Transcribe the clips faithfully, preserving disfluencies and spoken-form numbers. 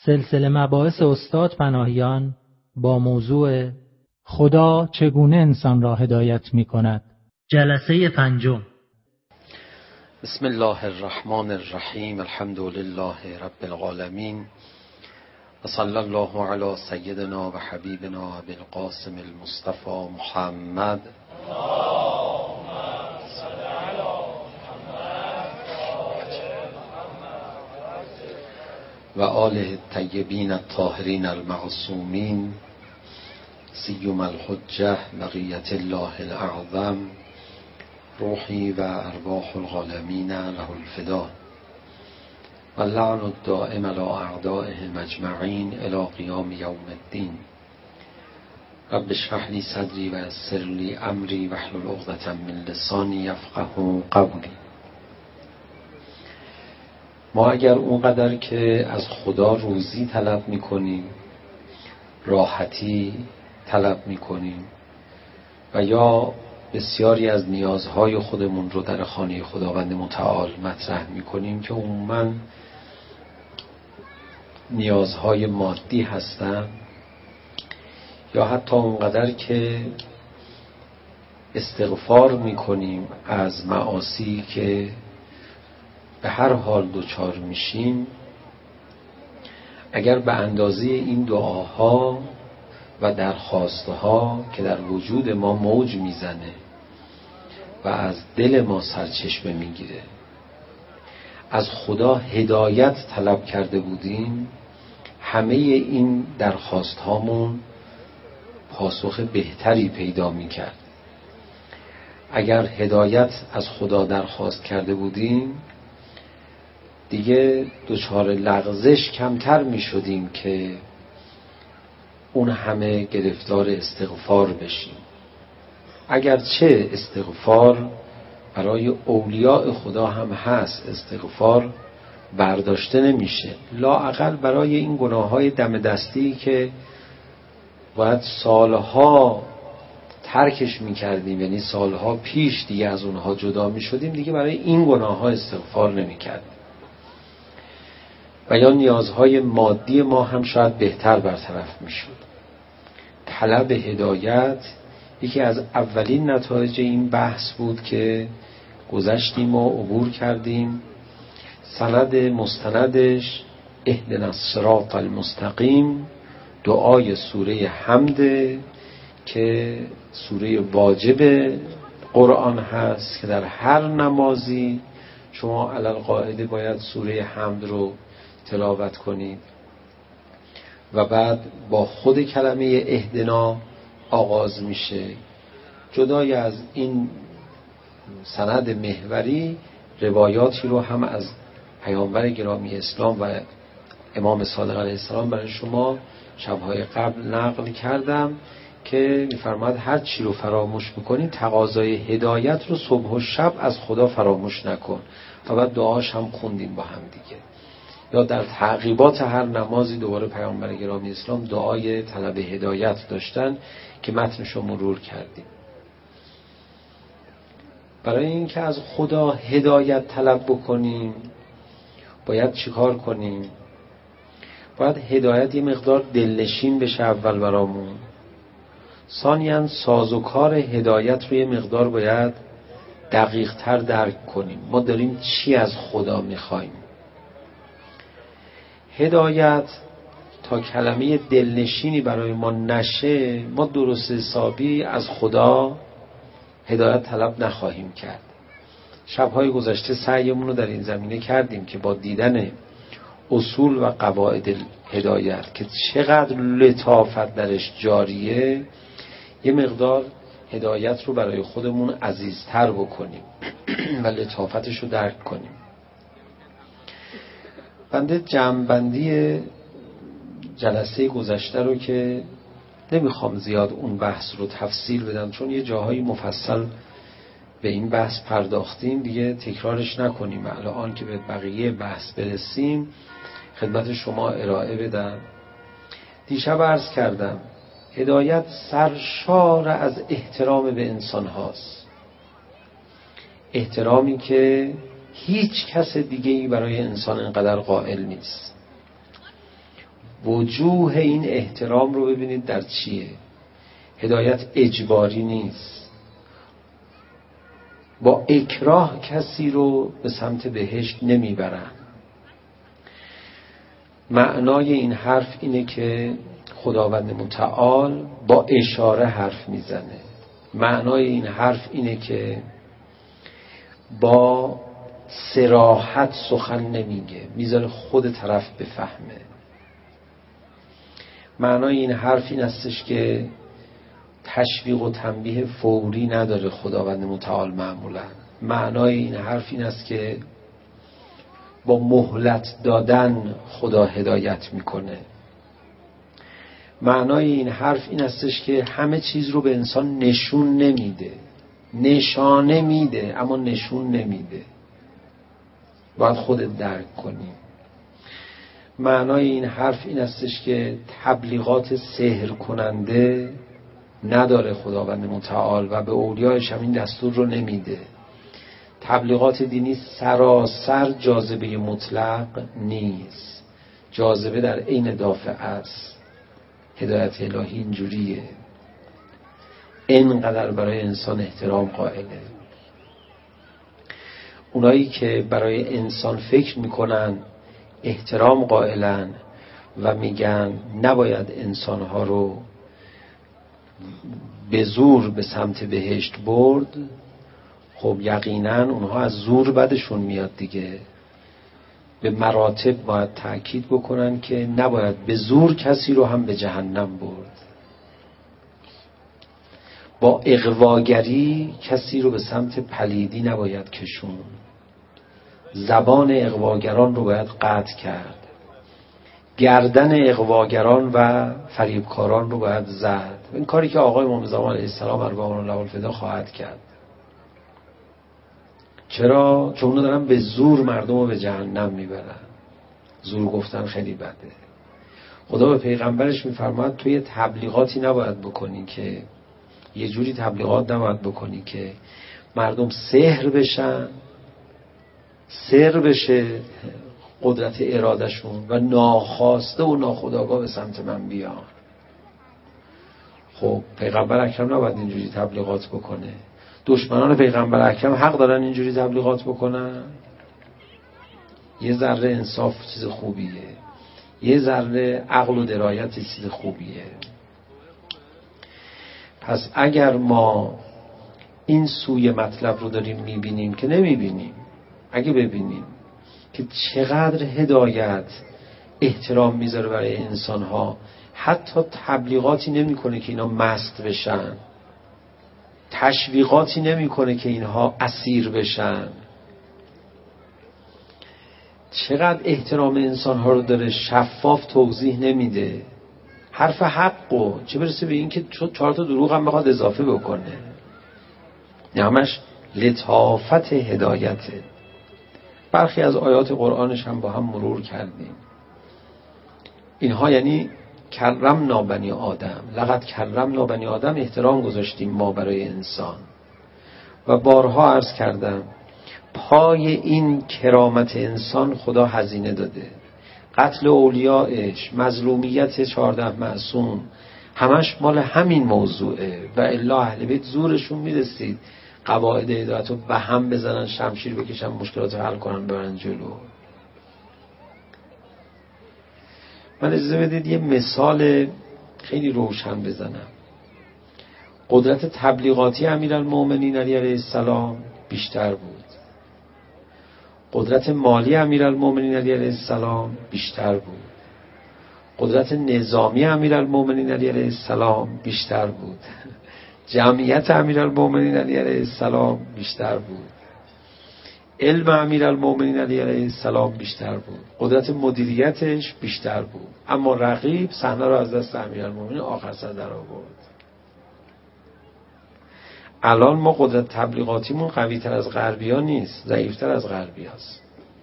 سلسله مباحث استاد پناهیان با موضوع خدا چگونه انسان را هدایت می کند. جلسه پنجم. بسم الله الرحمن الرحیم. الحمد لله رب العالمین و صلی الله علی سیدنا و حبیبنا بالقاسم المصطفى محمد و آله الطیبین الطاهرین المعصومین سیما الحجة بقیة الله الاعظم روحی و ارواح العالمین له الفدا و اللعن الدائم علی اعدائهم اجمعین الی قیام یوم الدین. رب اشرح لی صدری و یسر لی امری واحلل عقدة من لسانی یفقهوا قولی. ما اگر اونقدر که از خدا روزی طلب میکنیم، راحتی طلب میکنیم و یا بسیاری از نیازهای خودمون رو در خانه خداوند متعال مطرح میکنیم که عموماً نیازهای مادی هستن، یا حتی اونقدر که استغفار میکنیم از معاصی که به هر حال دوچار میشیم، اگر به اندازه این دعاها و درخواستها که در وجود ما موج میزنه و از دل ما سرچشمه میگیره از خدا هدایت طلب کرده بودیم، همه این درخواست هامون پاسخ بهتری پیدا میکرد. اگر هدایت از خدا درخواست کرده بودیم دیگه دچار لغزش کمتر می شدیم که اون همه گرفتار استغفار بشیم. اگرچه استغفار برای اولیاء خدا هم هست، استغفار برداشته نمیشه، لااقل برای این گناههای دم دستی که باید سالها ترکش میکردیم، یعنی سالها پیش دیگه از اونها جدا میشدیم، دیگه برای این گناهها استغفار نمیکردیم. و یا نیازهای مادی ما هم شاید بهتر برطرف میشد. طلب هدایت یکی از اولین نتایج این بحث بود که گذشتیم و عبور کردیم. سند مستندش اهدنا الصراط المستقیم دعای سوره حمد که سوره واجب قرآن هست که در هر نمازی شما علی القاعده باید سوره حمد رو تلاوت کنید و بعد با خود کلمه اهدنا آغاز میشه. جدای از این سند محوری روایاتی رو هم از پیامبر گرامی اسلام و امام صادق علیه السلام برای شما شبهای قبل نقل کردم که میفرماد هر چی رو فراموش میکنین تقاضای هدایت رو صبح و شب از خدا فراموش نکن. و بعد دعاش هم خوندیم با هم دیگه. یا در تعقیبات هر نمازی دوباره پیامبر گرامی اسلام دعای طلب هدایت داشتن که متنش رو مرور کردیم. برای اینکه از خدا هدایت طلب بکنیم باید چیکار کنیم؟ باید هدایت یه مقدار دلنشین بشه اول برامون. ثانیاً سازوکار هدایت رو یه مقدار باید دقیق تر درک کنیم. ما داریم چی از خدا میخوایم؟ هدایت تا کلمه دلنشینی برای ما نشه، ما درست حسابی از خدا هدایت طلب نخواهیم کرد. شبهای گذشته سعیمون رو در این زمینه کردیم که با دیدن اصول و قواعد هدایت که چقدر لطافت درش جاریه، یه مقدار هدایت رو برای خودمون عزیزتر بکنیم و لطافتش رو درک کنیم. بنده جمع‌بندی جلسه گذشته رو که نمیخوام زیاد اون بحث رو تفصیل بدم، چون یه جاهایی مفصل به این بحث پرداختیم، دیگه تکرارش نکنیم. الان که به بقیه بحث برسیم خدمت شما ارائه بدم. دیشب عرض کردم هدایت سرشار از احترام به انسان هاست، احترامی که هیچ کس دیگه‌ای برای انسان اینقدر قائل نیست. وجوه این احترام رو ببینید در چیه. هدایت اجباری نیست. با اکراه کسی رو به سمت بهشت نمیبرن. معنای این حرف اینه که خداوند متعال با اشاره حرف میزنه. معنای این حرف اینه که با صراحت سخن نمیگه، میذاره خود طرف بفهمه. معنای این حرف این استش که تشویق و تنبیه فوری نداره خداوند متعال معمولا. معنای این حرف این است که با مهلت دادن خدا هدایت میکنه. معنای این حرف این استش که همه چیز رو به انسان نشون نمیده، نشانه میده اما نشون نمیده. باید خودت درک کنی. معنای این حرف این استش که تبلیغات سحر کننده نداره خداوند متعال و به اولیایش هم این دستور رو نمیده. تبلیغات دینی سراسر جاذبه مطلق نیست، جاذبه در عین دافع است. هدایت الهی اینجوریه، اینقدر برای انسان احترام قائله. اونایی که برای انسان فکر میکنن احترام قائلن و میگن نباید انسانها رو به زور به سمت بهشت برد، خب یقینا اونها از زور بدشون میاد دیگه. به مراتب باید تأکید بکنن که نباید به زور کسی رو هم به جهنم برد. با اغواگری کسی رو به سمت پلیدی نباید کشون. زبان اغواگران رو باید قطع کرد. گردن اغواگران و فریبکاران رو باید زد. این کاری که آقای امام زمان علیه السلام ارواحهم الله الفدا خواهد کرد. چرا؟ چون اونا دارن به زور مردم رو به جهنم میبرن. زور گفتن خیلی بده. خدا به پیغمبرش میفرماد توی تبلیغاتی نباید بکنی که یه جوری تبلیغات نباید بکنی که مردم سحر بشن، سر بشه قدرت ارادشون و ناخواسته و ناخودآگاه به سمت من بیان. خب پیغمبر اکرم نباید اینجوری تبلیغات بکنه. دشمنان پیغمبر اکرم حق دارن اینجوری تبلیغات بکنن؟ یه ذره انصاف چیز خوبیه، یه ذره عقل و درایت چیز خوبیه. پس اگر ما این سوی مطلب رو داریم میبینیم که نمیبینیم، اگه ببینیم که چقدر هدایت احترام میذاره برای انسانها، حتی تبلیغاتی نمیکنه که اینا مست بشن، تشویقاتی نمیکنه که اینها اسیر بشن، چقدر احترام انسانها رو داره، شفاف توضیح نمیده، حرف حقو، چه برسه به این که چهار تا دروغ هم بخواد اضافه بکنه. همش لطافت هدایته. برخی از آیات قرآنش هم با هم مرور کردیم. اینها یعنی کرمنا بنی آدم، لقد کرمنا بنی آدم، احترام گذاشتیم ما برای انسان. و بارها عرض کردم پای این کرامت انسان خدا هزینه داده. قتل اولیاءش، مظلومیت چهارده معصوم، همش مال همین موضوعه. و الا اهل بیت زورشون میرسید قواعد هدایت رو به هم بزنن، شمشیر بکشن، مشکلات رو حل کنن، برن جلو. من اجازه بدید یه مثال خیلی روشن بزنم. قدرت تبلیغاتی امیرالمومنین علی علیه السلام بیشتر بود. قدرت مالی امیرالمومنین علی علیه السلام بیشتر بود. قدرت نظامی امیرالمومنین علی علیه السلام بیشتر بود. جمعیت امیرالمومنین علی علیه السلام بیشتر بود. علم امیرالمومنین علی علیه السلام بیشتر بود. قدرت مدیریتش بیشتر بود. اما رقیب صحنه رو از دست امیرالمومنین آخر سر در آورد. الان ما قدرت تبلیغاتیمون قوی تر از غربی ها نیست، ضعیف تر از غربی هاست.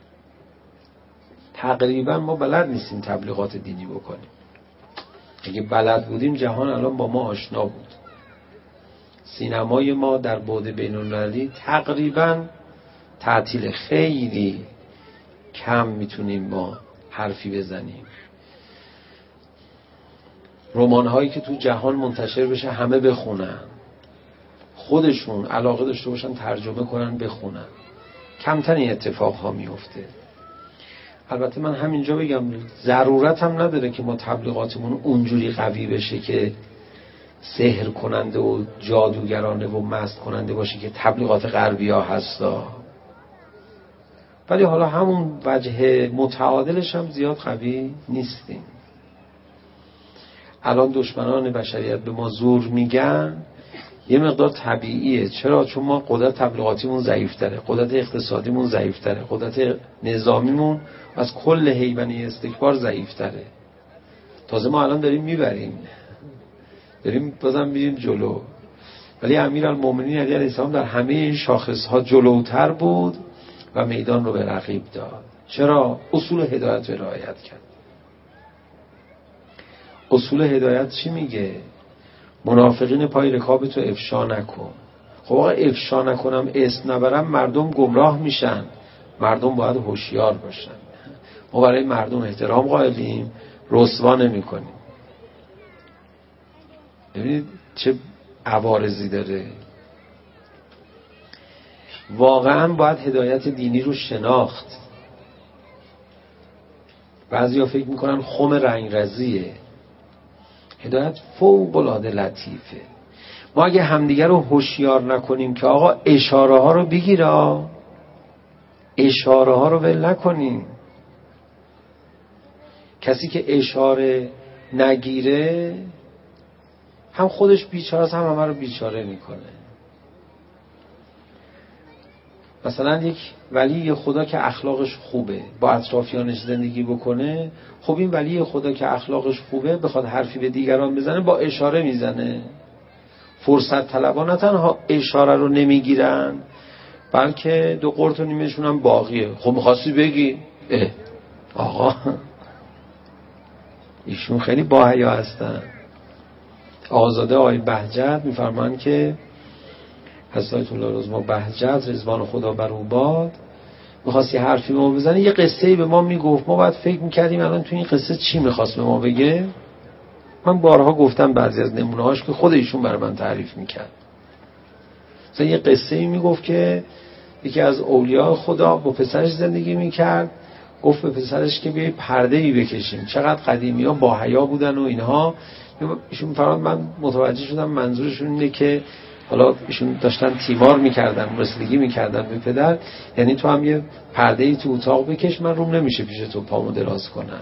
تقریبا ما بلد نیستیم تبلیغات دینی بکنیم. اگه بلد بودیم جهان الان با ما آشنا بود. سینمای ما در بعد بین‌المللی تقریبا تعطیل، خیلی کم میتونیم ما حرفی بزنیم. رمان هایی که تو جهان منتشر بشه همه بخونن، خودشون علاقه داشته باشن ترجمه کنن بخونن، کمتر این اتفاق ها میفته. البته من همینجا بگم ضرورت هم نداره که ما تبلیغاتمون اونجوری قوی بشه که سحر کننده و جادوگرانه و مست کننده باشه که تبلیغات غربی ها هستا، ولی حالا همون وجه متعادلش هم زیاد قوی نیستیم. الان دشمنان بشریت به ما زور میگن، یه مقدار طبیعیه. چرا؟ چون ما قدرت تبلیغاتیمون ضعیف‌تره، قدرت اقتصادیمون ضعیف‌تره، قدرت نظامیمون از کل هیبنی استکبار ضعیف‌تره. تازه ما الان داریم میبریم، داریم بازم میریم جلو، ولی امیرالمومنین علی علیه السلام در همه این شاخص‌ها جلوتر بود و میدان رو به رقیب داد. چرا؟ اصول هدایت رو رعایت کرد. اصول هدایت چی میگه؟ منافقین پای رکاب تو افشا نکن. خب آقا افشا نکنم اسم نبرم مردم گمراه میشن، مردم باید هوشیار باشن. ما برای مردم احترام قائلیم، رسوا نمی‌کنیم. ببینید چه عوارضی داره. واقعا باید هدایت دینی رو شناخت. بعضیا فکر میکنن خم رنگرزیه. هدایت فوق العاده لطیفه. ما اگه همدیگه رو هوشیار نکنیم که آقا اشاره ها رو بگیره، اشاره ها رو ول نکنیم. کسی که اشاره نگیره هم خودش بیچاره است، هم همه رو بیچاره میکنه. مثلا یک ولی خدا که اخلاقش خوبه با اطرافیانش زندگی بکنه، خب این ولی خدا که اخلاقش خوبه بخواد حرفی به دیگران بزنه با اشاره میزنه. فرصت طلبا نه تنها اشاره رو نمیگیرن، بلکه دو قرط و نیمه‌شون هم باقیه. خب می‌خواستی بگی اه آقا ایشون خیلی باحیا هستن. آزاده آقای بهجت میفرمان که حضرت آیت الله رضا بهجت رضوان خدا بر او باد می‌خواست یه حرفی به ما بزنه، یه قصه‌ای به ما میگفت، ما بعد فکر می‌کردیم الان تو این قصه چی می‌خواست به ما بگه. من بارها گفتم بعضی از نمونه‌هاش که خود ایشون برای من تعریف می‌کرد. مثلا یه قصه‌ای میگفت که یکی از اولیاء خدا با پسرش زندگی می‌کرد، گفت به پسرش که بیای پرده‌ای بکشیم. چقدر قدیمی‌ها با حیا بودن و اینها. ایشون فرمان من متوجه شدم منظورشون اینه که حالا ایشون داشتن تیمار میکردن، رسیدگی میکردن به پدر، یعنی تو هم یه پرده‌ای تو اتاق بکش، من روم نمیشه پیش تو پامو دراز کنم.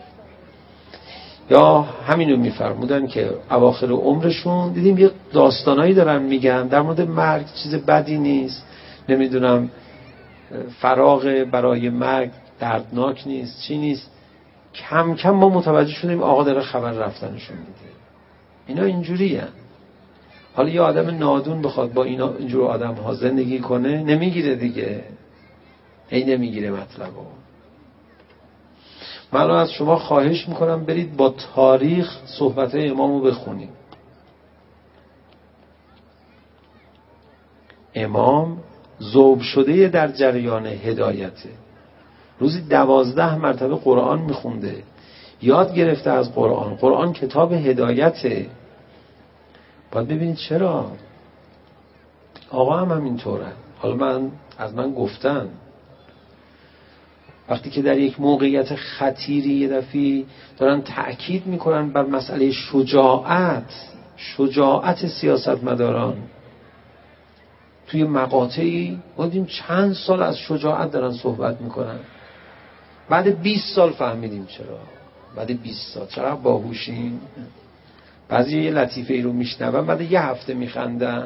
یا همینو میفرمودن که اواخر عمرشون دیدیم یه داستانایی دارن میگن در مورد مرگ، چیز بدی نیست، نمیدونم فراغ برای مرگ دردناک نیست، چی نیست. کم کم ما متوجه شدیم آقا داره خبر رفتنشون میده. اینا اینجوریه. حالا یه آدم نادون بخواد با اینا اینجور آدم ها زندگی کنه نمیگیره دیگه، هی نمیگیره مطلبو. من از شما خواهش میکنم برید با تاریخ صحبت امامو بخونید. امام ذوب شده در جریان هدایته. روزی دوازده مرتبه قرآن میخونده، یاد گرفته از قرآن. قرآن کتاب هدایته. باید ببینید چرا آقا هم همینطوره. حالا من از من گفتن وقتی که در یک موقعیت خطیری یه دفعی دارن تأکید میکنن بر مسئله شجاعت، شجاعت سیاستمداران توی مقاطعی، ما دیدیم چند سال از شجاعت دارن صحبت میکنن. بعد بیست سال فهمیدیم چرا. بعد بیست سال چرا باهوشیم. بعضی یه لطیفه ای رو میشنون بعد یه هفته میخندن.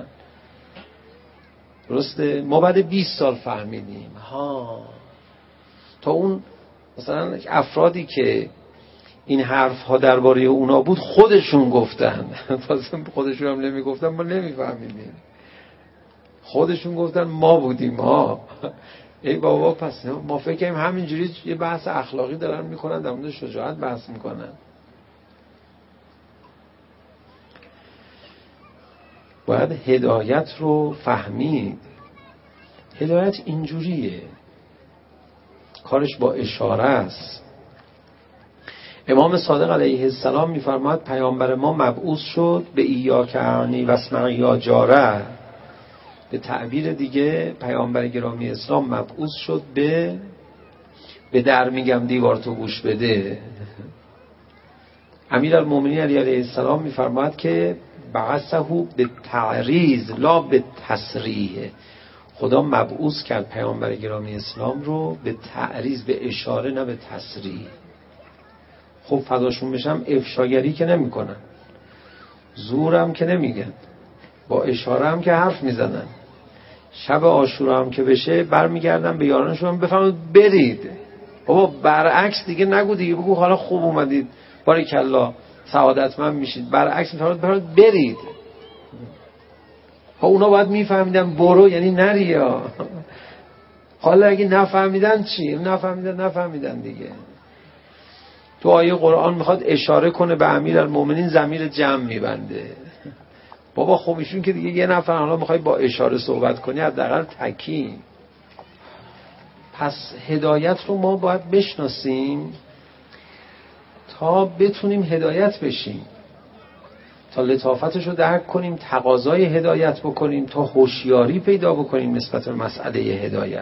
درسته؟ ما بعد بیست سال فهمیدیم. ها تا اون مثلا افرادی که این حرف ها درباره اونا بود خودشون گفتن، تازه خودشون هم نمیگفتن ما نمیفهمیدیم. خودشون گفتن ما بودیم ها. ای بابا پس ما فکر کنیم همینجوری یه بحث اخلاقی دارن میکنن، در مورد شجاعت بحث میکنن. باید هدایت رو فهمید. هدایت اینجوریه، کارش با اشاره است. امام صادق علیه السلام می‌فرماید پیامبر ما مبعوث شد به ایاک عنی واسمع یا جاره. به تعبیر دیگه پیامبر گرامی اسلام مبعوث شد به به در میگم دیوار تو گوش بده. امیرالمومنین علی علیه السلام می‌فرماید که بعثه به تعریض لا به تصریح. خدا مبعوث کرد پیامبر گرامی اسلام رو به تعریض، به اشاره، نه به تصریح. خب فداشون بشم افشاگری که نمی کنن، زورم که نمیگن، با اشاره هم که حرف میزنن. شب عاشورا هم که بشه برمیگردن به یارانشون بفرمایید برید. بابا برعکس دیگه نگو دیگه، بگو حالا خوب اومدید باریکلا سعادتمند میشید. برعکس میفرمایید برید. ها اونا باید میفهمیدن برو یعنی نری. یا حالا اگه نفهمیدن چی؟ نفهمیدن نفهمیدن دیگه. تو آیه قرآن میخواد اشاره کنه به امیرالمومنین، ضمیر جمع میبنده. بابا خب ایشون که دیگه یه نفر، حالا میخوای با اشاره صحبت کنی حداقل تکی. پس هدایت رو ما باید بشناسیم تا بتونیم هدایت بشیم، تا لطافتش رو درک کنیم، تقاضای هدایت بکنیم، تا هوشیاری پیدا بکنیم نسبت به مسئله هدایت.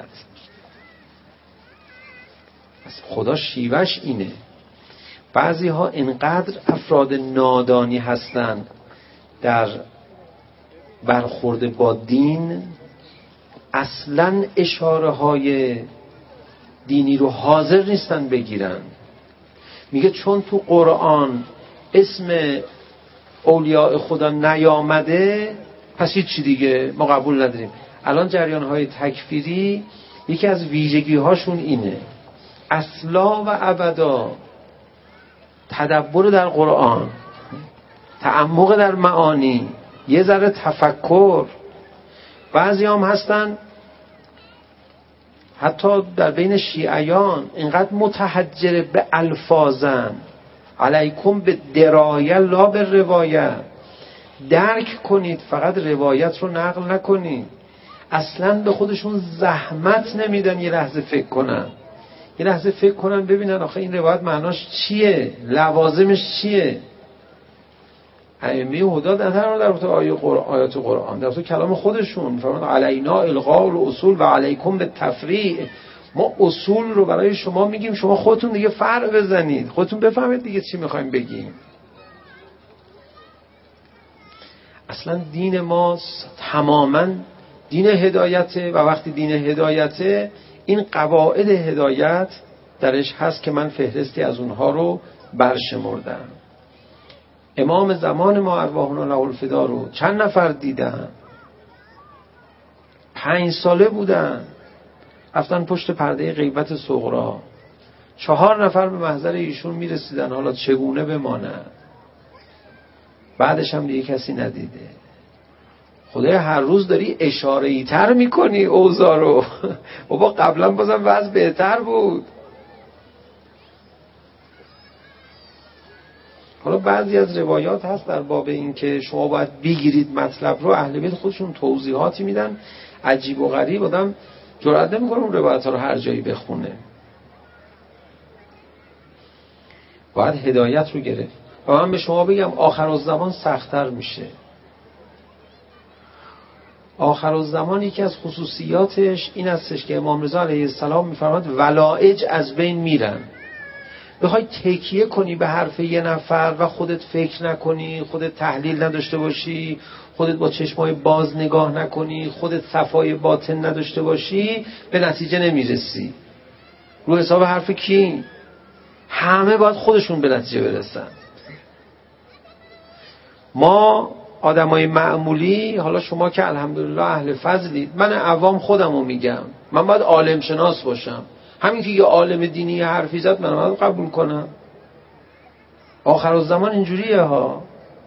پس خدا شیوهش اینه. بعضی ها اینقدر افراد نادانی هستند در برخورد با دین، اصلاً اشاره های دینی رو حاضر نیستن بگیرن. میگه چون تو قرآن اسم اولیاء خدا نیامده پس هیچ چی دیگه ما قبول نداریم. الان جریان های تکفیری یکی از ویژگی هاشون اینه، اصلا و ابدا تدبر در قرآن، تعمق در معانی، یه ذره تفکر. بعضی هم هستن حتی در بین شیعیان اینقدر متحجر به الفاظن، علیکم به درایه لا به روایه، درک کنید فقط روایت رو نقل نکنید. اصلا به خودشون زحمت نمیدن یه لحظه فکر کنن، یه لحظه فکر کنن ببینن آخه این روایت معناش چیه، لوازمش چیه. ائمه هدی در تنها در رابطه آیه قرآن، آیات قرآن، در رابطه کلام خودشون فرمان علینا الغاء الاصول و علیکم بالتفریع. ما اصول رو برای شما میگیم، شما خودتون دیگه فرع بزنید، خودتون بفهمید دیگه چی میخوایم بگیم. اصلا دین ما تماما دین هدایته و وقتی دین هدایته این قواعد هدایت درش هست که من فهرستی از اونها رو برشمردم. امام زمان ما ارواحنا له الفدا رو چند نفر دیدن؟ پنج ساله بودن، رفتن پشت پرده غیبت صغرا، چهار نفر به محضر ایشون میرسیدن حالا چگونه بمانند. بعدش هم دیگه کسی ندیده. خدای هر روز داری اشاره‌ای تر میکنی اوضاع رو. بابا قبلا بازم وضع بهتر بود. حالا بعضی از روایات هست در باب این که شما باید بگیرید مطلب رو، اهل بیت خودشون توضیحاتی میدن عجیب و غریب، آدم جرئت نمیکنه اون روایت ها رو هر جایی بخونه. باید هدایت رو گرفت. و من به شما بگم آخرالزمان سخت‌تر میشه. آخرالزمان یکی از خصوصیاتش این هستش که امام رضا علیه السلام میفرماد ولایج از بین میرن. بخوای تکیه کنی به حرف یه نفر و خودت فکر نکنی، خودت تحلیل نداشته باشی، خودت با چشمای باز نگاه نکنی، خودت صفای باطن نداشته باشی، به نتیجه نمیرسی. رو حساب حرف کی؟ همه باید خودشون به نتیجه برسن. ما آدمای معمولی، حالا شما که الحمدلله اهل فضلید، من عوام خودمو میگم، من باید عالم شناس باشم. همین که یه عالم دینی حرفی زد من باید قبول کنم. آخرالزمان اینجوریه ها،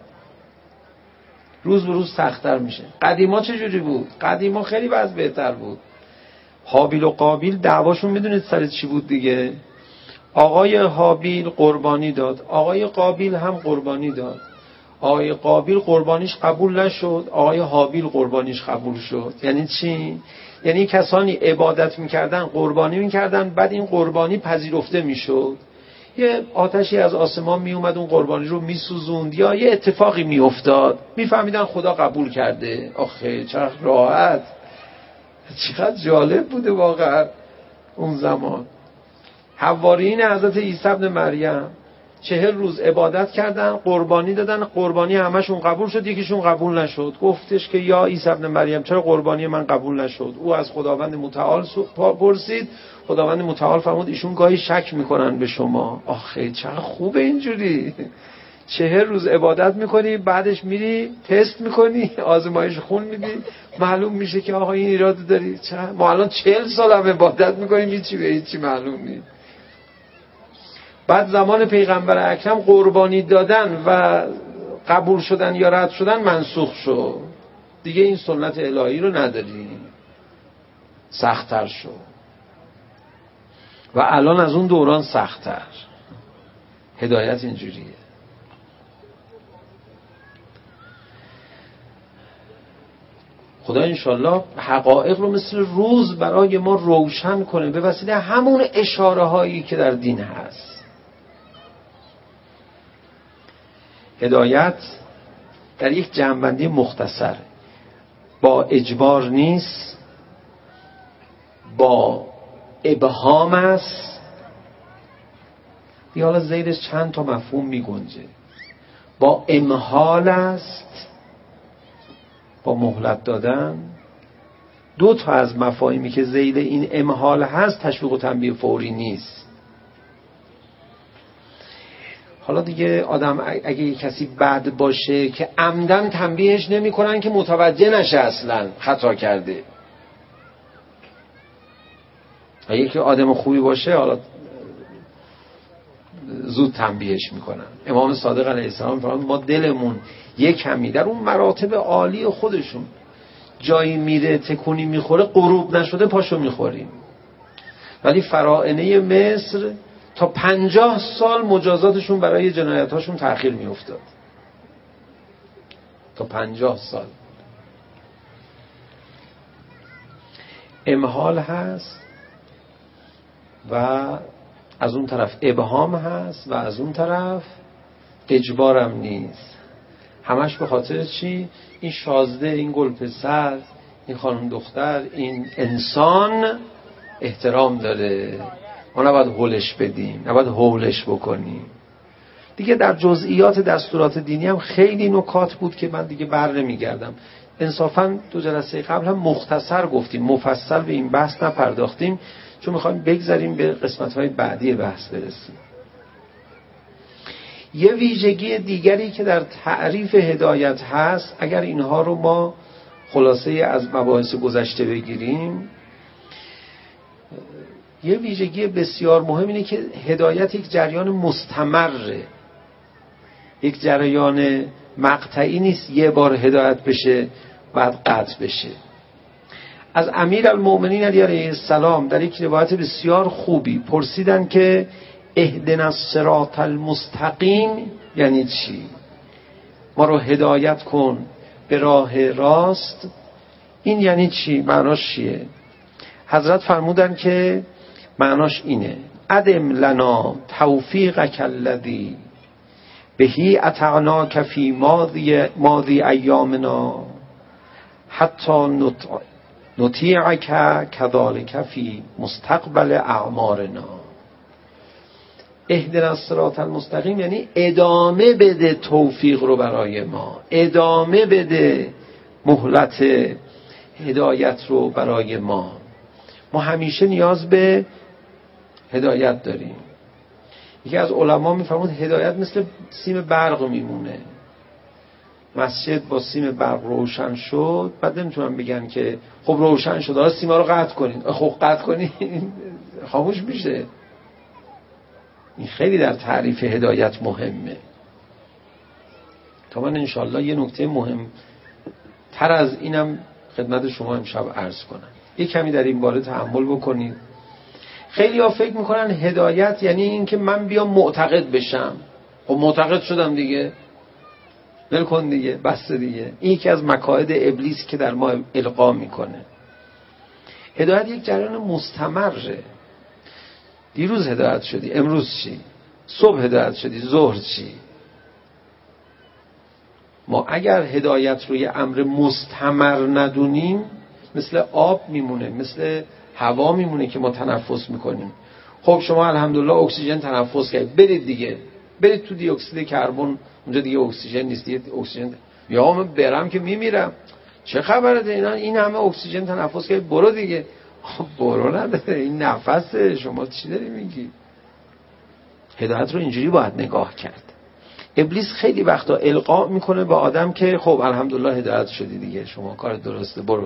روز به روز سخت‌تر میشه. قدیما چه جوری بود؟ قدیما خیلی وضع بهتر بود. هابیل و قابیل دعواشون میدونید سر چی بود دیگه؟ آقای هابیل قربانی داد، آقای قابیل هم قربانی داد. آقای قابیل قربانیش قبول نشد، آقای هابیل قربانیش قبول شد. یعنی چی؟ یعنی کسانی عبادت میکردن قربانی میکردن، بعد این قربانی پذیرفته میشد. یه آتشی از آسمان می اومد اون قربانی رو میسوزوند یا یه اتفاقی میافتاد، میفهمیدن خدا قبول کرده. آخه چقدر راحت، چقدر جالب بوده واقعا اون زمان. حواریین حضرت عیسی ابن مریم چهل روز عبادت کردن، قربانی دادن، قربانی همشون قبول شد، یکیشون قبول نشد. گفتش که یا عیسی ابن مریم چرا قربانی من قبول نشد؟ او از خداوند متعال پرسید، خداوند متعال فرمود ایشون گاهی شک میکنن به شما. آخه چقدر خوبه اینجوری. چهل روز عبادت میکنی، بعدش میری تست میکنی، آزمایش خون میدی، معلوم میشه که آقا این ایراد داری. چرا ما الان چهل سال هم عبادت میکنیم هیچی به هیچی معلوم نیست. بعد زمان پیغمبر اکرم قربانی دادن و قبول شدن یا رد شدن منسوخ شد، دیگه این سنت الهی رو نداریم، سخت‌تر شد و الان از اون دوران سخت‌تر. هدایت اینجوریه. خدا انشالله حقایق رو مثل روز برای ما روشن کنه به وسیله همون اشاره هایی که در دین هست. هدایت در یک جمع‌بندی مختصر با اجبار نیست، با ابهام است. حالا زیرش چند تا مفهوم می گنجه. با امهال است، با مهلت دادن. دو تا از مفاهیمی که زیر این امهال هست تشویق و تنبیه فوری نیست. حالا دیگه آدم اگه یک کسی بد باشه که عمدن تنبیهش نمی کنن که متوجه نشه اصلا خطا کرده. اگه که آدم خوبی باشه حالا زود تنبیهش میکنن. امام صادق علیه السلام فرمود ما دلمون یک کمی در اون مراتب عالی خودشون جایی میره تکونی میخوره غروب نشده پاشو میخوریم. ولی فراعنه مصر تا پنجاه سال مجازاتشون برای جنایتاشون تأخیر میافتاد. تا پنجاه سال. امهال هست و از اون طرف ابهام هست و از اون طرف اجبارم نیست. همش به خاطر چی؟ این شازده، این گلپسر، این خانم دختر، این انسان احترام داره، ما نباید هولش بدیم، نباید هولش بکنیم. دیگه در جزئیات دستورات دینی هم خیلی نکات بود که من دیگه بر نمیگردم. انصافاً دو جلسه قبل هم مختصر گفتیم، مفصل به این بحث نپرداختیم، چون میخوایم بگذاریم به قسمت‌های بعدی بحث برسیم. یه ویژگی دیگری که در تعریف هدایت هست، اگر اینها رو ما خلاصه از مباحث گذشته بگیریم، یه ویژگی بسیار مهم اینه که هدایت یک جریان مستمره، یک جریان مقطعی نیست یه بار هدایت بشه بعد قطع بشه. از امیرالمؤمنین علی علیه السلام در یک روایت بسیار خوبی پرسیدن که اهدنا الصراط المستقیم یعنی چی؟ ما رو هدایت کن به راه راست. این یعنی چی؟ معناش چیه؟ حضرت فرمودن که معناش اینه: ادم لنا توفیقک الذی بهی اطعناک فی ماضی ماضی ایامنا حتی نطیعک کذالک فی مستقبل اعمارنا. اهدنا الصراط المستقیم یعنی ادامه بده توفیق رو برای ما، ادامه بده مهلت هدایت رو برای ما. ما همیشه نیاز به هدایت داریم. یکی از علما میفرمود هدایت مثل سیم برق میمونه. مسجد با سیم برق روشن شد، بعد نمیتونن بگن که خب روشن شد حالا سیما رو قطع کنین. خب قطع کنین خاموش میشه. این خیلی در تعریف هدایت مهمه. تا من انشالله یه نکته مهم تر از اینم خدمت شما امشب عرض کنم. یه کمی در این باره تأمل بکنید. خیلی ها فکر میکنن هدایت یعنی این که من بیام معتقد بشم. خب معتقد شدم دیگه، ول کن دیگه، بس دیگه. این یکی از مکائد ابلیس که در ما القا میکنه. هدایت یک جریان مستمره. دیروز هدایت شدی، امروز چی؟ صبح هدایت شدی، ظهر چی؟ ما اگر هدایت رو یه امر مستمر ندونیم مثل آب میمونه، مثل هوا میمونه که ما تنفس میکنیم. خب شما الحمدلله اکسیژن تنفس کردید، برید دیگه، برید تو دی اکسید کربن، اونجا دیگه اکسیژن نیست، دیگه اکسیژن یا من برم که میمیرم. چه خبره اینا؟ این همه اکسیژن تنفس کردید، برو دیگه. برو نداره، این نفسه. شما چی داری میگی؟ هدایت رو اینجوری باید نگاه کرد. ابلیس خیلی وقتا القا میکنه به آدم که خب الحمدلله هدایت شدی دیگه، شما کار درسته، برو.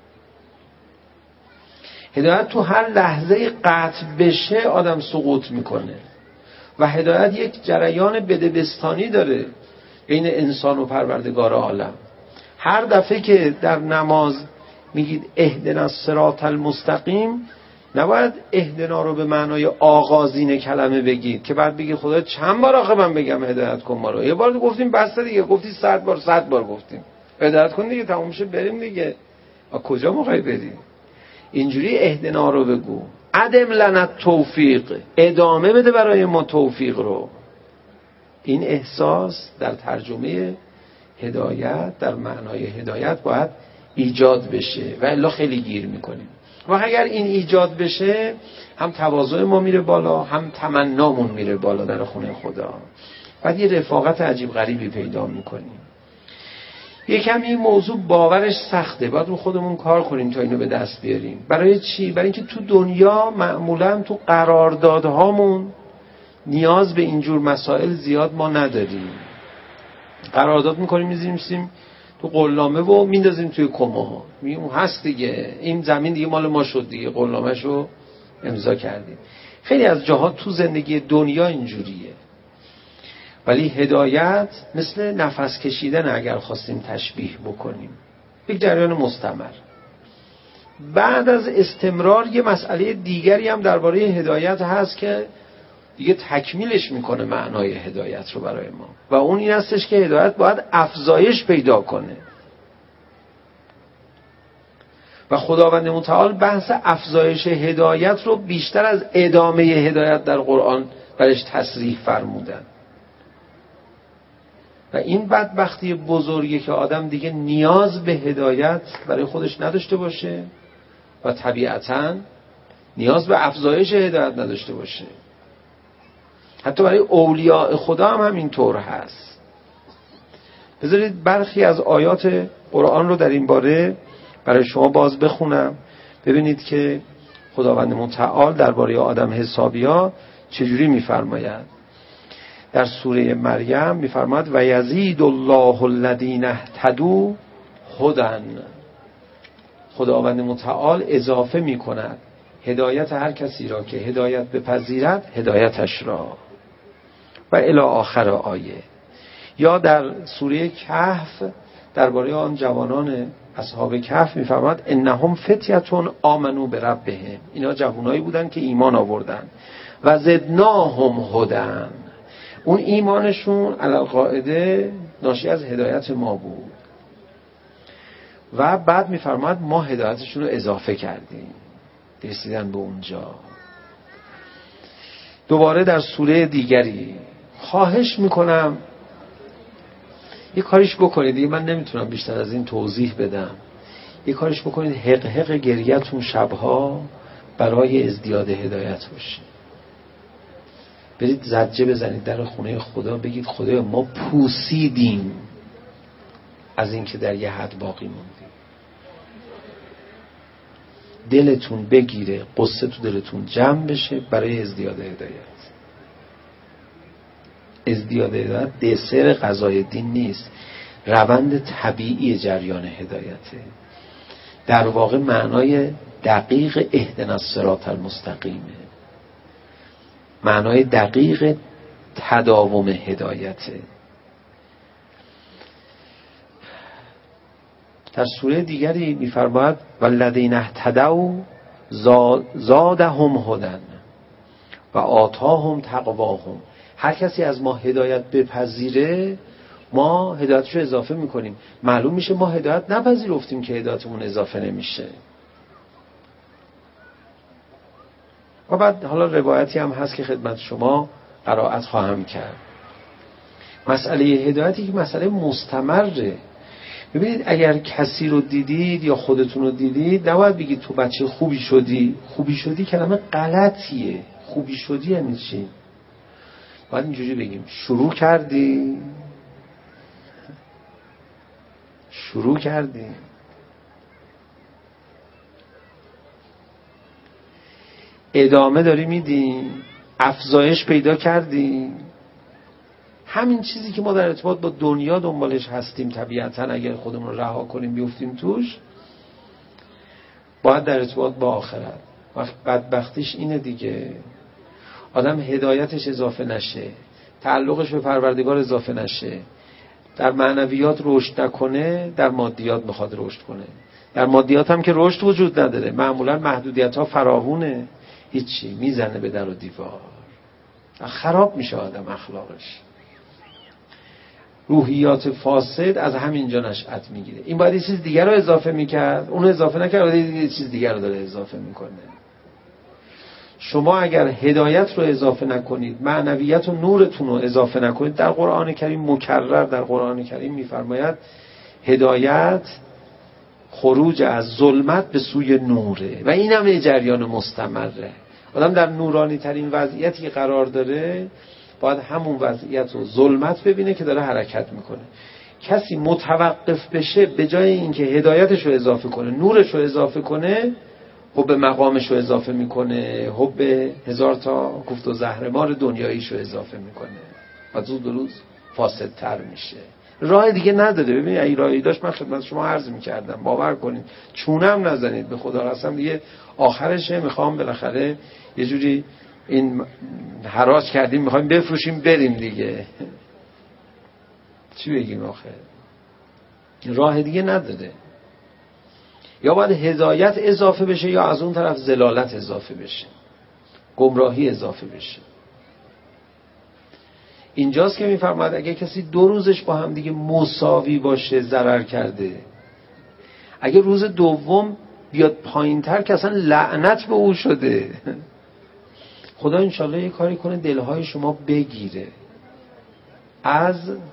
هدایت تو هر لحظه قطع بشه آدم سقوط میکنه و هدایت یک جریان بدبستانی داره بین انسان و پروردگار عالم. هر دفعه که در نماز میگید اهدنا الصراط المستقیم، نباید اهدنا رو به معنای آغازین کلمه بگید که بعد بگید خدا چند بار آخه من بگم هدایت کن ما رو؟ یه بار گفتیم بس دیگه، گفتی صد بار صد بار گفتیم هدایت کن دیگه، تموم شه بریم دیگه. از کجا میخوای بریم؟ اینجوری اهدنا رو بگو، عدم لنا توفیق، ادامه بده برای ما توفیق رو. این احساس در ترجمه هدایت، در معنای هدایت باید ایجاد بشه و الا خیلی گیر میکنیم. و اگر این ایجاد بشه هم تواضع ما میره بالا، هم تمنامون میره بالا در خونه خدا. بعد یه رفاقت عجیب غریبی پیدا میکنیم. یکم این موضوع باورش سخته، باید رو خودمون کار کنیم تا اینو به دست بیاریم. برای چی؟ برای اینکه تو دنیا معمولا تو قراردادهامون نیاز به اینجور مسائل زیاد ما نداریم. قرارداد میکنیم میذاریم تو قلامه و میندازیم توی کمه، میگیم هست دیگه، این زمین دیگه مال ما شد دیگه، قلامه‌شو امضا کردیم. خیلی از جاها تو زندگی دنیا اینجوریه. ولی هدایت مثل نفس کشیدن اگر خواستیم تشبیه بکنیم، یک جریان مستمر. بعد از استمرار یه مسئله دیگری هم درباره هدایت هست که دیگه تکمیلش میکنه معنای هدایت رو برای ما، و اون این هستش که هدایت باید افزایش پیدا کنه. و خداوند متعال بحث افزایش هدایت رو بیشتر از ادامه هدایت در قرآن برش تصریح فرمودن. و این بدبختی بزرگی که آدم دیگه نیاز به هدایت برای خودش نداشته باشه و طبیعتاً نیاز به افزایش هدایت نداشته باشه. حتی برای اولیاء خدا هم همینطور هست. بذارید برخی از آیات قرآن رو در این باره برای شما باز بخونم، ببینید که خداوند متعال درباره آدم حسابیا چجوری میفرماید. در سوره مریم میفرماید و یزید الله الذین اهتدوا هدی. خداوند متعال اضافه میکند هدایت هر کسی را که هدایت بپذیرد هدایتش را، و الی آخر آیه. یا در سوره کهف درباره آن جوانان اصحاب کهف میفرماید انهم فتیتون آمنو بربهم، اینا جوانایی بودن که ایمان آوردن، و زدناهم هدی، اون ایمانشون علی القاعده ناشی از هدایت ما بود. و بعد میفرماید ما هدایتشون رو اضافه کردیم، رسیدن به اونجا. دوباره در سوره دیگری خواهش میکنم یه کاریش بکنید دیگه، من نمیتونم بیشتر از این توضیح بدم. یه کاریش بکنید حق حق گریتون شبها برای ازدیاد هدایت باشه. برید زجه بزنید در خونه خدا، بگید خدایا ما پوسیدیم از این که در یه حد باقی موندیم. دلتون بگیره، قصه تو دلتون جمع بشه برای ازدیاد هدایت. ازدیاد هدایت دسر قضای دین نیست، روند طبیعی جریان هدایته. در واقع معنای دقیق اهدنا الصراط المستقیمه، معنای دقیق تداوم هدایته. در سوره دیگری می‌فرماید والذین اهتدوا زادهم هدی و آتاهم تقواهم. هر کسی از ما هدایت بپذیره ما هدایتش رو اضافه میکنیم. معلوم میشه ما هدایت نپذیرفتیم که هدایتمون اضافه نمیشه. و بعد حالا روایتی هم هست که خدمت شما قرائت خواهم کرد. مسئله هدایتی که مسئله مستمره. ببینید اگر کسی رو دیدید یا خودتون رو دیدید نباید بگید تو بچه خوبی شدی. خوبی شدی کلمه غلطیه. خوبی شدی یعنی چی؟ باید اینجوری بگیم شروع کردی شروع کردی ادامه داری میدی، افزایش پیدا کردی. همین چیزی که ما در ارتباط با دنیا دنبالش هستیم طبیعتاً اگر خودمون رو رها کنیم بیفتیم توش، باید در ارتباط با آخرت. وقت بدبختیش اینه دیگه، آدم هدایتش اضافه نشه، تعلقش به پروردگار اضافه نشه، در معنویات رشد نکنه، در مادیات میخواد رشد کنه. در مادیات هم که رشد وجود نداره، معمولا محدودیت ها فراوونه، هیچی، میزنه به در و دیوار، خراب میشه آدم اخلاقش. روحیات فاسد از همینجا نشأت میگیره. این باید یه چیز دیگر رو اضافه میکرد، اونو اضافه نکرد، یه چیز دیگر رو داره اضافه میکنه. شما اگر هدایت رو اضافه نکنید، معنویت و نورتون رو اضافه نکنید، در قرآن کریم مکرر در قرآن کریم میفرماید هدایت خروج از ظلمت به سوی نوره و این هم یه جریان مستمره. آدم در نورانی ترین وضعیتی قرار داره، باید همون وضعیت رو ظلمت ببینه که داره حرکت میکنه. کسی متوقف بشه به جای اینکه هدایتش رو اضافه کنه، نورش رو اضافه کنه، حب مقامش رو اضافه میکنه، حب هزار تا کوفت و زهرمار دنیاییش رو اضافه میکنه و زود روز فاسدتر میشه. راه دیگه نداره. ببینید این راهی داشت من خدمت شما عرض میکردم، باور کنید چونم نزنید، به خدا قسم دیگه آخرشه میخوام بالاخره یه جوری این حراج کردیم میخوایم بفروشیم بریم دیگه. چی بگیم آخه؟ راه دیگه نداره. یا باید هدایت اضافه بشه یا از اون طرف ضلالت اضافه بشه، گمراهی اضافه بشه. اینجاست که میفرماید اگه کسی دو روزش با هم دیگه مساوی باشه ضرر کرده، اگه روز دوم بیاد پایین تر که اصلا لعنت به او شده. خدا انشالله یه کاری کنه دلهای شما بگیره از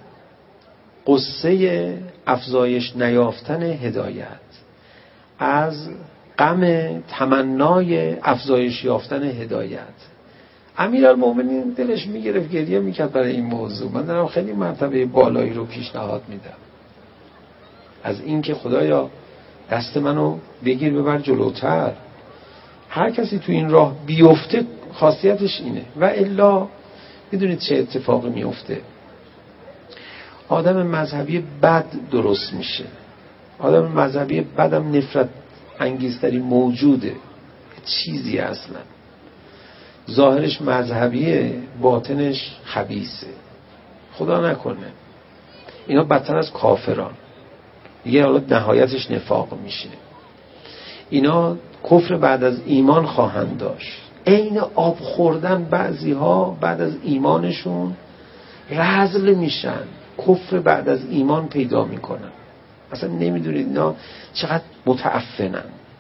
قصه افزایش نیافتن هدایت، از غم تمنای افزایش یافتن هدایت. امیرالمومنین دلش میگرفت، گریه میکرد برای این موضوع. من دارم خیلی مرتبه بالایی رو پیشنهاد میدم از این که خدایا دست منو بگیر ببر جلوتر. هر کسی تو این راه بیفته خاصیتش اینه و الا میدونید چه اتفاقی میفته؟ آدم مذهبی بد درست میشه. آدم مذهبی بدم نفرت انگیزتری موجوده، چیزی اصلا ظاهرش مذهبیه باطنش خبیثه. خدا نکنه اینا بدتر از کافران دیگه، حالا نهایتش نفاق میشه. اینا کفر بعد از ایمان خواهند داشت. عین آب خوردن بعضی ها بعد از ایمانشون رذل میشن، کفر بعد از ایمان پیدا میکنن. اصلا نمیدونید اینا چقدر متعفنن.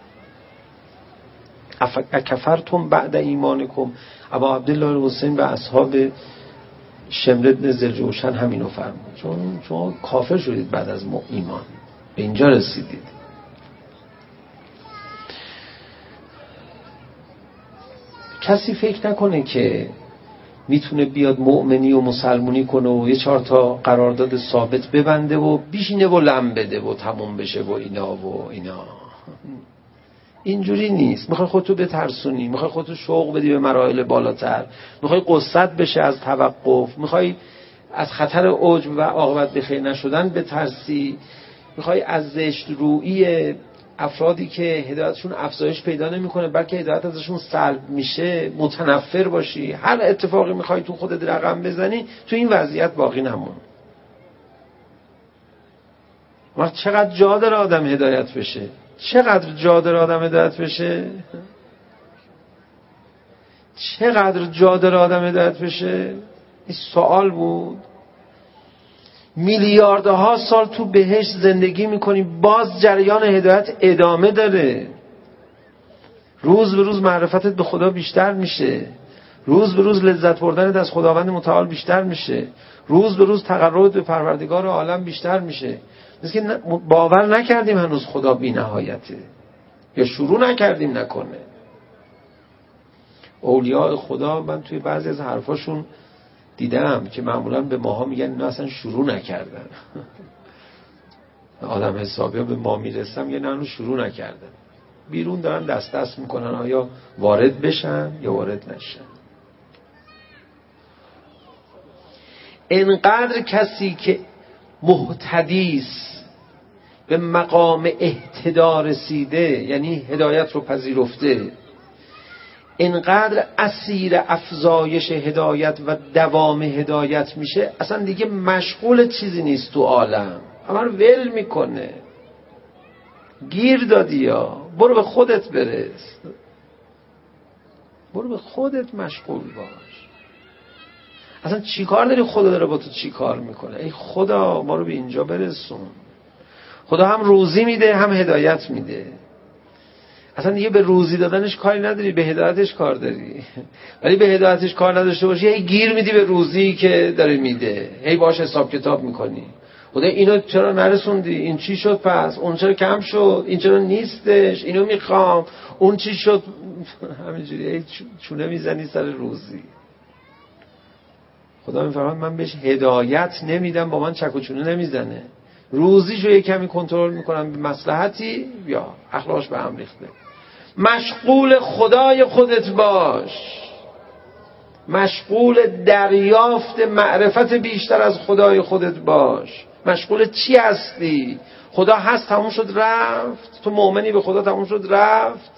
اکفرتم بعد ایمانکم. ابا عبدالله الحسین و اصحاب شمر بن ذوالجوشن همینو فرمود، چون شما کافر شدید بعد از ایمان، به اینجا رسیدید. کسی فکر نکنه که میتونه بیاد مؤمنی و مسلمونی کنه و یه چهار تا قرارداد ثابت ببنده و بیشینه و لم بده و تموم بشه و اینا و اینا. اینجوری نیست. میخوای خودتو بترسونی، میخوای خودتو شوق بدی به مراحل بالاتر، میخوای قصت بشه از توقف، میخوای از خطر عجب و عاقبت بخیر نشدن بترسی، میخوای از زشت رویی افرادی که هدایتشون افزایش پیدا نمیکنه بلکه هدایت ازشون سلب میشه متنفر باشی. هر اتفاقی میخوای تو خودت رقم بزنی، تو این وضعیت باقی نمون. وقت چقدر جا داره آدم هدایت بشه؟ چقدر جا داره آدم هدایت بشه؟ چقدر جا داره آدم هدایت بشه؟ این سوال بود. میلیاردها سال تو بهشت زندگی میکنی، باز جریان هدایت ادامه داره. روز به روز معرفتت به خدا بیشتر میشه، روز به روز لذت بردنت از خداوند متعال بیشتر میشه، روز به روز تقربت به پروردگار عالم بیشتر میشه. مثل که باور نکردیم هنوز خدا بی نهایته، یا شروع نکردیم نکنه. اولیاء خدا من توی بعضی از حرفاشون دیدم که معمولا به ماها میگن اینا اصلا شروع نکردن. آدم حسابی ها به ما میرسم یه نه شروع نکردن، بیرون دارن دست دست میکنن آیا وارد بشن یا وارد نشن. انقدر کسی که مهتدیست، به مقام اهتدا رسیده، یعنی هدایت رو پذیرفته، انقدر اسیر افزایش هدایت و دوام هدایت میشه، اصلا دیگه مشغول چیزی نیست تو عالم، همه رو ول میکنه. گیر دادی یا برو به خودت برس، برو به خودت مشغول باش. اصلا چی کار داری خدا داره با تو چی کار میکنه؟ ای خدا ما رو به اینجا برسون. خدا هم روزی میده هم هدایت میده. اصلا دیگه به روزی دادنش کاری نداری، به هدایتش کار داری. ولی به هدایتش کار نداشته باشی هی گیر میدی به روزی که داره میده، هی باش حساب کتاب میکنی. خدا اینو چرا نرسوندی؟ این چی شد پس؟ اون چرا کم شد؟ این چرا نیستش؟ اینو میخوام. اون چی شد؟ همینجوری هی چونه میزنی سر روزی. خدا میفرماد من بهش هدایت نمیدم، با من چک و چونه نمیزنه. روزیشو یه کمی کنترل میکنم به مصلحتی یا اخلاقش به هم ریخته. مشغول خدای خودت باش، مشغول دریافت معرفت بیشتر از خدای خودت باش. مشغول چی هستی؟ خدا هست تموم شد رفت؟ تو مؤمنی به خدا تموم شد رفت؟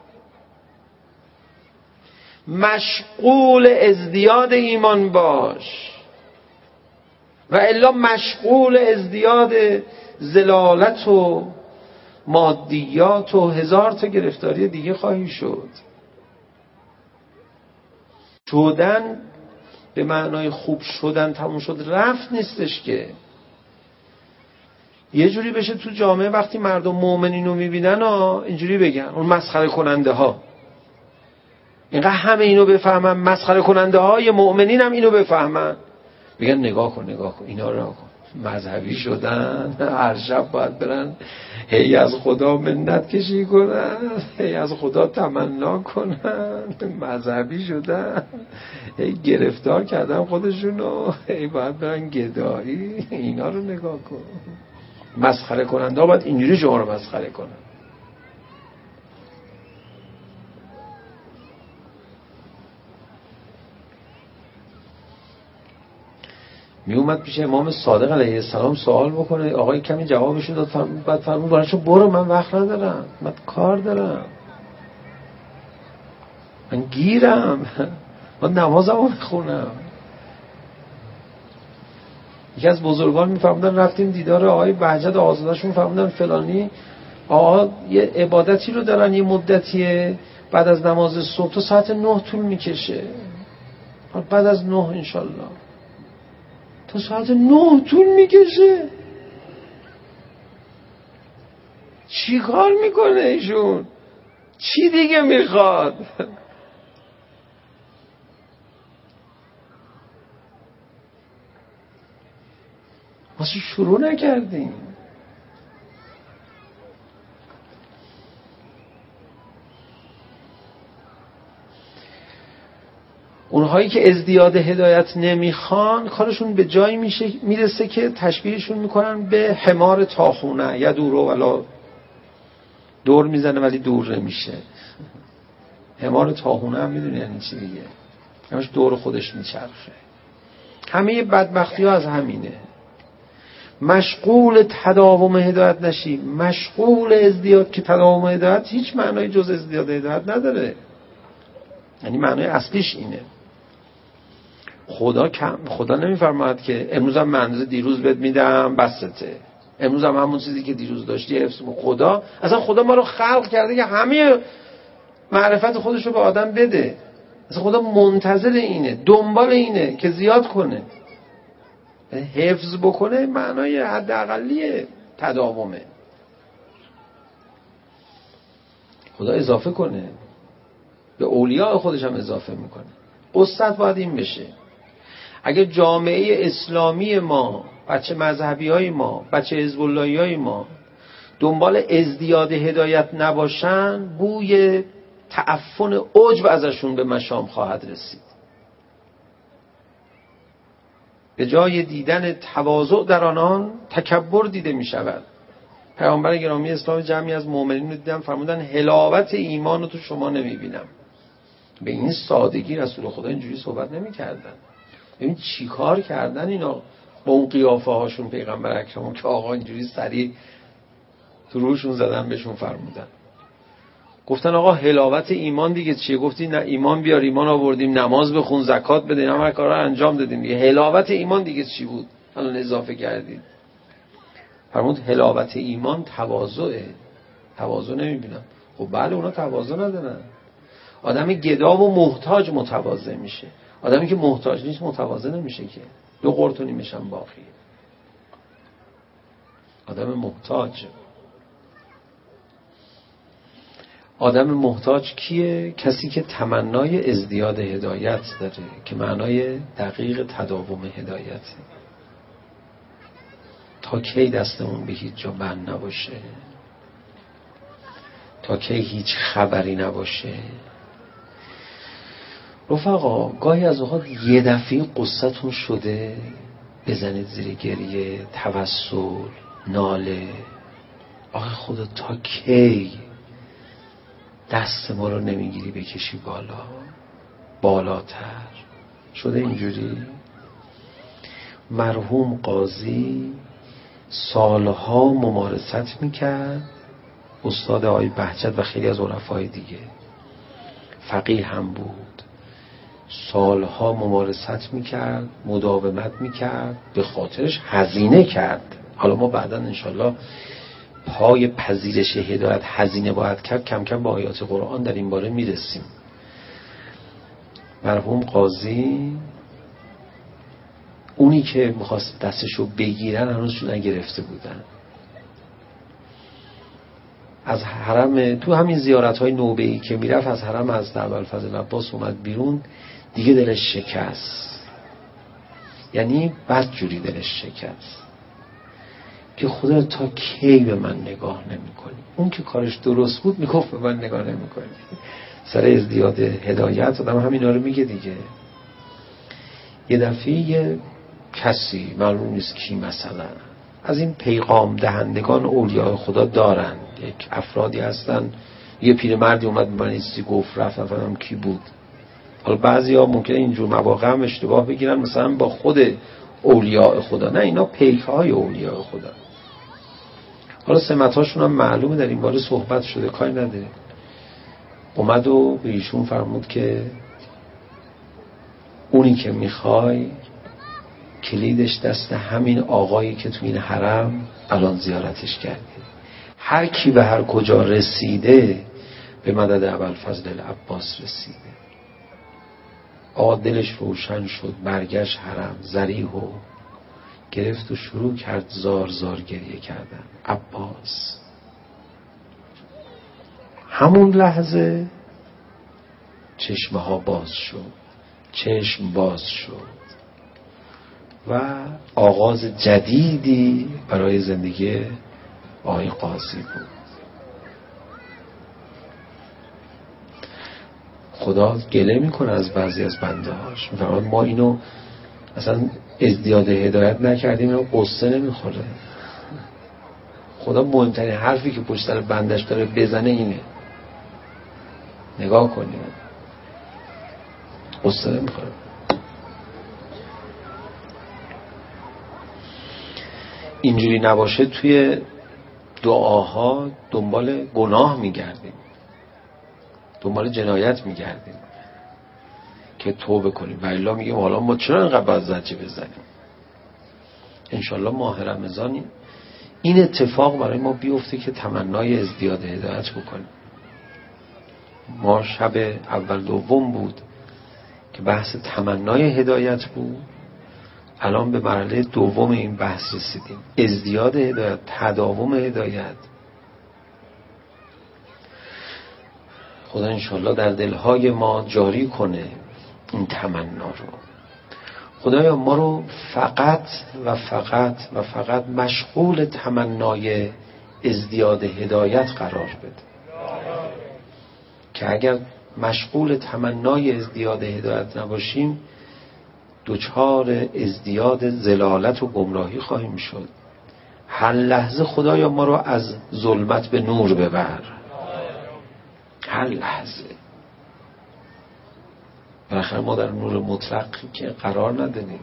مشغول ازدیاد ایمان باش، و الا مشغول ازدیاد ضلالت و مادیات و هزار تا گرفتاری دیگه خواهی شد. شدن به معنای خوب شدن تموم شد رفت نیستش که. یه جوری بشه تو جامعه وقتی مردم مؤمنین رو میبینن اینجوری بگن اون مسخره کننده ها، اینقدر همه اینو بفهمن، مسخره کننده های مؤمنین هم اینو بفهمن، بگن نگاه کن نگاه کن اینا رو کن، مذهبی شدن، هر شب باید برن هی از خدا منت کشی کنن، هی از خدا تمنا کنن، مذهبی شدن، هی گرفتار کردن خودشونو، هی باید برن گدایی. اینا رو نگاه کن. مسخره کننده ها باید اینجوری شما رو مسخره کنن. می اومد پیش امام صادق علیه السلام سوال بکنه، آقای کمی جوابشو داد، فرمود بعد فرمود براشو برو، من وقت ندارم، من کار دارم، من گیرم، من نمازمو میخونم. یکی از بزرگان میفهمدن رفتیم دیدار آقای بهجت آزادشون، فهمیدن فلانی آقا یه عبادتی رو دارن یه مدتیه، بعد از نماز صبح تا ساعت نه طول میکشه، بعد از نه انشالله تا ساعت نه طول میکشه. چی کار میکنه ایشون؟ چی دیگه میخواد؟ ما شروع نکردیم. اونهایی که ازدیاد هدایت نمیخوان کارشون به جایی میشه میرسه که تشبیهشون میکنن به حمار تاخونه، یا دورو ولا دور میزنه ولی دور نمیشه. حمار تاخونه هم میدونی یعنی چی دیگه، همش دور خودش میچرخه. همه بدبختی ها از همینه. مشغول تداوم هدایت نشی، مشغول ازدیاد، که تداوم هدایت هیچ معنای جز ازدیاد هدایت نداره، یعنی معنای اصلیش اینه. خدا کم خدا نمیفرماید که امروز هم منظور دیروز بهت میدم بسته، امروز هم همون چیزی که دیروز داشتی حفظ کن. خدا اصلا خدا ما رو خلق کرده که همه معرفت خودش رو به آدم بده. اصلا خدا منتظر اینه، دنبال اینه که زیاد کنه، حفظ بکنه، معنای حداقلی تداومه. خدا اضافه کنه، به اولیاء خودش هم اضافه میکنه. قصت باید این بشه. اگه جامعه اسلامی ما، بچه مذهبی های ما، بچه حزب اللهی های ما دنبال ازدیاد هدایت نباشن، بوی تعفن عجب ازشون به مشام خواهد رسید. به جای دیدن تواضع در آنان تکبر دیده می شود. پیامبر گرامی اسلام جمعی از مؤمنین رو دیدم فرمودن حلاوت ایمان رو تو شما نمی بینم. به این سادگی رسول خدا اینجوری صحبت نمی کردن. ببین چی کار کردن اینا با اون قیافه هاشون پیغمبر اکرم که آقا اینجوری سریع تو روشون زدن بهشون فرمودن. گفتن آقا حلاوت ایمان دیگه چیه؟ گفتی نه ایمان بیار، ایمان آوردیم، نماز بخون، زکات بده، اینا هر کارا انجام دادیم دیگه. حلاوت ایمان دیگه چی بود؟ الان اضافه کردید. فرمود حلاوت ایمان تواضعه. تواضع نمیبینم. خب بله اونا تواضع ندارن. آدمی گدا و محتاج متواضع میشه. آدمی که محتاج نیست متواضع نمیشه که. دو قرتونی میشن باقی. آدم محتاج. آدم محتاج کیه؟ کسی که تمنای ازدیاد هدایت داره که معنای دقیق تداوم هدایته. تا کی دستمون به هیچ جا بند نباشه، تا کی هیچ خبری نباشه. رفقا گاهی از اوقات یه دفعه قصتون شده بزنید زیر گریه، توسل، ناله. آخه خدا تا کی دست ما رو نمیگیری بکشی بالا، بالاتر؟ شده اینجوری. مرحوم قاضی سالها ممارست میکرد، استاد آقای بهجت و خیلی از عرفای دیگه، فقیه هم بود، سالها ممارست میکرد، مداومت میکرد، به خاطرش هزینه کرد. حالا ما بعداً انشالله پای پذیرش هدایت هزینه باید کرد، کم کم با آیات قرآن در این باره میرسیم. مرحوم قاضی اونی که میخواست دستشو بگیرن هنوزشون نگرفته بودن. از حرم تو همین زیارت‌های نوبه‌ای که میرفت از حرم از ابوالفضل عباس اومد بیرون، دیگه دلش شکست. یعنی بد جوری دلش شکست که خدا تا کی به من نگاه نمی‌کنی؟ اون که کارش درست بود میگفت به من نگاه نمی‌کنی. سر ازدیاد هدایت آدم همینا رو میگه دیگه. یه دفعه یه کسی معلوم نیست کی مثلا از این پیغام دهندگان اولیاء خدا دارن، یک افرادی هستن، یه پیرمردی اومد به من ایستی گفت، رفت نفهمم کی بود. حالا بعضیا ممکنه اینجور مواقع هم اشتباه بگیرن مثلا با خود اولیاء خدا، نه اینا پیک‌های اولیاء خدا. حالا سمت‌هاشون هم معلومه، در این باره صحبت شده، کاری نداره. اومد و به ایشون فرمود که اونی که میخوای کلیدش دست همین آقایی که تو این حرم الان زیارتش کردی. هر کی به هر کجا رسیده به مدد ابوالفضل العباس رسیده. آقا دلش روشن شد، برگشت حرم، ذریح و گرفت و شروع کرد زار زار گریه کردن. عباس همون لحظه چشمه ها باز شد، چشم باز شد و آغاز جدیدی برای زندگی آقای قاضی بود. خدا گله میکنه از بعضی از بنده هاش، میفرماید ما اینو اصلا ازدیاد هدایت نکردیم، اینو قصه نمیخوره. خدا مهمترین حرفی که پشت سر بندش داره بزنه اینه. نگاه کنیم قصه نمیخوره. اینجوری نباشه توی دعاها دنبال گناه میگردیم، دنبال جنایت میگردیم که توبه کنیم. و الا میگیم حالا ما چرا اینقدر باید زجه بزنیم؟ انشالله ماه رمضان این اتفاق برای ما بیفته که تمنای ازدیاد هدایت بکنیم. ما شب اول دوم بود که بحث تمنای هدایت بود، الان به مرحله دوم این بحث رسیدیم، ازدیاد هدایت، تداوم هدایت. خدا انشالله در دلهای ما جاری کنه این تمنا رو. خدایا ما رو فقط و فقط و فقط مشغول تمنای ازدیاد هدایت قرار بده، که اگر مشغول تمنای ازدیاد هدایت نباشیم دوچار ازدیاد ضلالت و گمراهی خواهیم شد. هر لحظه خدایا ما رو از ظلمت به نور ببر، هر لحظه. بالاخره ما در نور مطلق که قرار نداریم.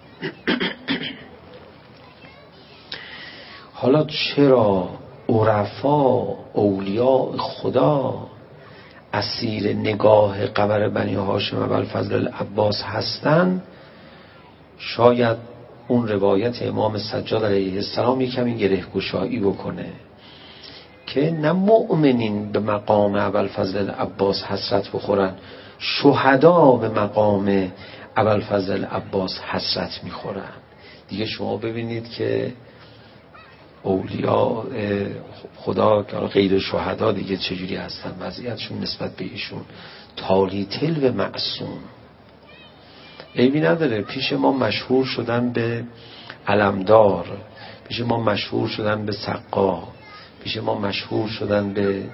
حالا چرا عرفا اولیاء خدا اسیر نگاه قمر بنی هاشم ابوالفضل العباس هستن؟ شاید اون روایت امام سجاد علیه السلام یک کمی گره‌گشایی بکنه که نه مؤمنین به مقام ابوالفضل العباس حسرت بخورن، شهدا به مقام ابوالفضل العباس حسرت میخورن. دیگه شما ببینید که اولیاء خدا که غیر شهدا دیگه چجوری هستن، وضعیتشون نسبت به ایشون تالی تلو معصوم. عیبی نداره، پیش ما مشهور شدن به علمدار، پیش ما مشهور شدن به سقا، پیش ما مشهور شدن به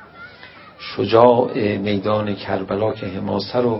شجاع میدان کربلا که حماسه رو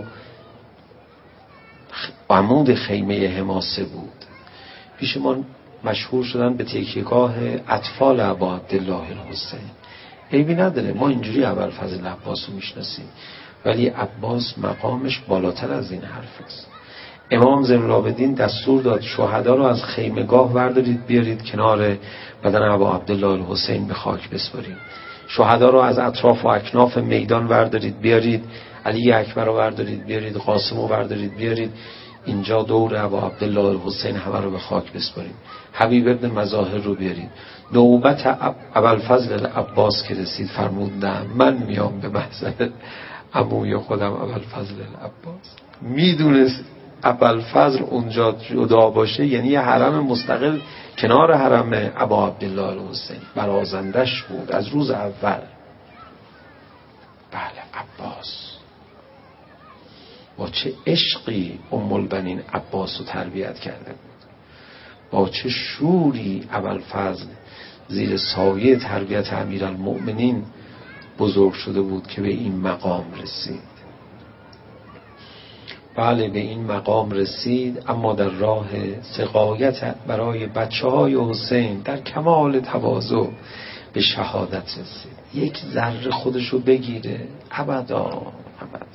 عمود خیمه حماسه بود، پیش ما مشهور شدن به تکیهگاه اطفال ابا عبدالله الحسین. عیبی نداره، ما اینجوری ابوالفضل العباس رو میشناسیم، ولی عباس مقامش بالاتر از این حرف است. امام زین العابدین دستور داد شهدا رو از خیمگاه بردارید بیارید کنار بدن ابا عبدالله الحسین به خاک بسپارید. شهدا رو از اطراف و اکناف میدان بردارید بیارید، علی اکبر رو بردارید بیارید، قاسم رو بردارید بیارید اینجا دور ابا عبدالله الحسین همه رو به خاک بسپارید. حبیب ابن مظاهر رو بیارید. نوبت ابوالفضل العباس که رسید فرمود نه، من میام به محضر عموی خودم ابوالفضل العباس. میدونست ابوالفضل اونجا جدا باشه یعنی یه حرم مستقل کنار حرم ابا عبدالله الحسین، برازندش بود از روز اول. بله، عباس با چه عشقی ام البنین عباس رو تربیت کرده بود، با چه شوری ابوالفضل زیر سایه تربیت امیرالمؤمنین بزرگ شده بود که به این مقام رسید. بله به این مقام رسید، اما در راه سقایت برای بچه های حسین در کمال تواضع به شهادت رسید. یک ذره خودشو بگیره ابدا ابدا.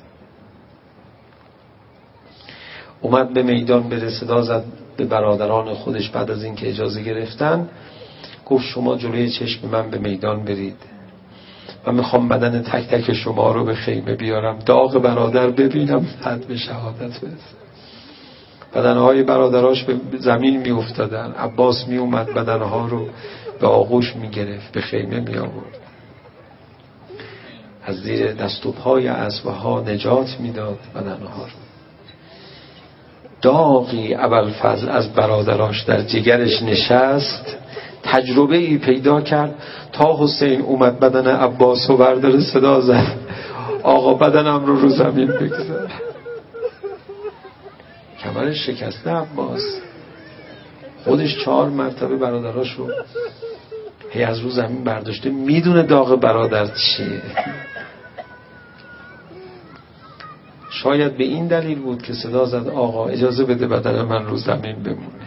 اومد به میدان بره، صدا زد به برادران خودش بعد از اینکه اجازه گرفتن، گفت شما جلوی چشم من به میدان برید، من میخوام بدن تک تک شما رو به خیمه بیارم، داغ برادر ببینم، حد به شهادت برسه. بدنهای برادراش به زمین می افتادن، عباس می اومد بدنها رو به آغوش می گرفت، به خیمه می آورد، از زیر دست و پای اسبها نجات می داد بدنها رو. داغی ابوالفضل از برادراش در جگرش نشست، تجربه ای پیدا کرد تا حسین اومد بدن عباس رو برداره، صدا زد آقا بدنم رو رو زمین بگذار. کمرش شکسته عباس، خودش چهار مرتبه برادراش رو هی از رو زمین برداشته، میدونه داغ برادر چیه. شاید به این دلیل بود که صدا زد آقا اجازه بده بدن من رو زمین بمونه.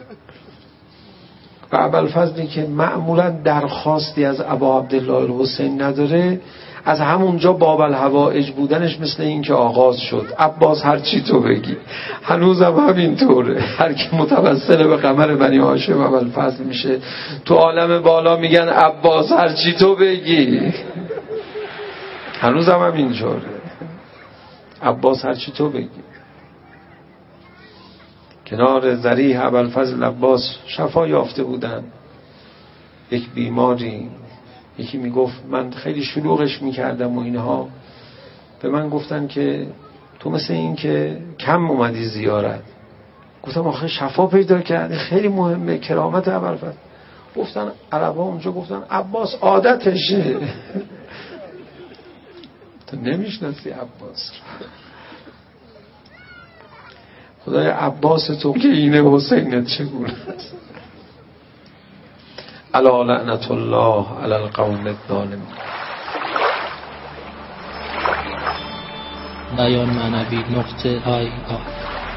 و ابوالفضلی که معمولا درخواستی از ابا عبدالله الحسین نداره، از همونجا باب الحوائج بودنش مثل این که آغاز شد عباس هر چی تو بگی. هنوزم همین طوره، هر کی متوسل به قمر بنی هاشم ابوالفضل میشه تو عالم بالا میگن عباس هر چی تو بگی. هنوزم همین طوره، عباس هر چی تو بگی. کنار ذریح ابوالفضل عباس شفا یافته بودن یک بیماری، یکی میگفت من خیلی شلوغش میکردم و اینها، به من گفتن که تو مثل این که کم اومدی زیارت. گفتم آخه شفا پیدا کردی، خیلی مهمه، کرامت ابوالفضل. گفتن عربا اونجا گفتن عباس عادتشه. تو نمیشناسی عباس. خدای عباس تو که اینه حسینت چگونه است. الا لعنت الله علی القوم الظالمین. بیان معنوی نقطه آی آی